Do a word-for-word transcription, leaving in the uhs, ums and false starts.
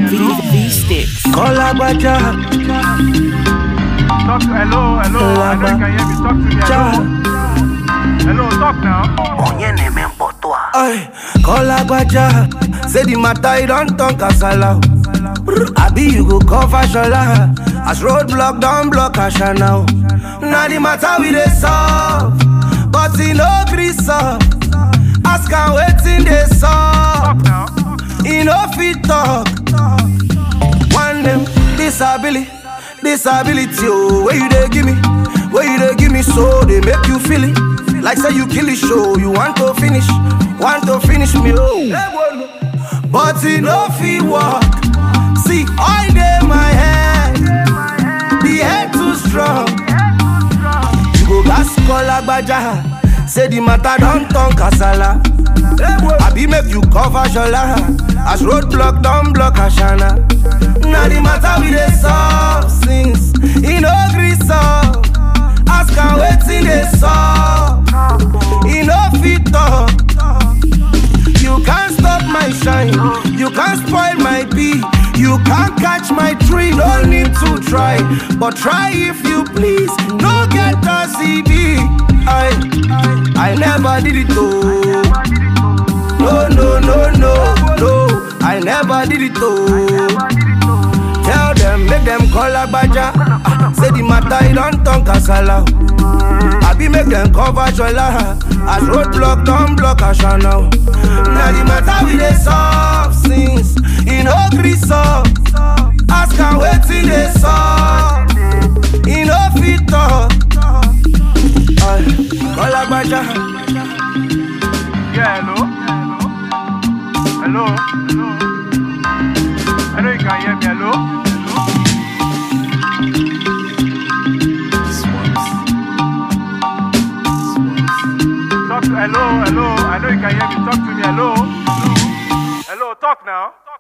V-Sticks. Call Agbaja. Talk to, hello, hello, I know you can hear me. Talk to me, hello. Hello, talk now. Ay, call Agbaja. Say the matter you don't talk kasala. Abi you go cover shola. As roadblock don't block Asha now. Now the matter we dey solve, but he no gree solve. Ask am wetin dey solve. Talk now. He no fit talk. One them disability, disability. Oh, where you dey give me, where you dey give me, so they make you feel it. Like say you kill it, show you want to finish, want to finish me. Oh, but he no fit walk. See, all day my head, the head too strong. You go gas call Agbaja. Say the matter don't turn kasala. Abi make you cover shola. As roadblock don't block Ashana. Now the matter we dey solve since he no gree solve. Ask am wetin dey solve. He no fit talk. You can't stop my shine. You can't spoil my bee. You can't catch my tree. No need to try, but try if you please. No get a C D. I, I never did it though. No, no, no, no, no. I never did it though. Tell them, make them call Agbaja. Ah, say the matter you don't turn kasala. Abi make them cover shola. As roadblock don't block Asha now. Now the matter we dey solve since he no gree solve. Ask am wetin dey solve. He no fit talk. Ay, call Agbaja. Yeah, hello. Hello. Hello. I know you can hear me, hello. Talk to, hello, hello. I know you can hear me. Talk to me, hello. Hello, talk now.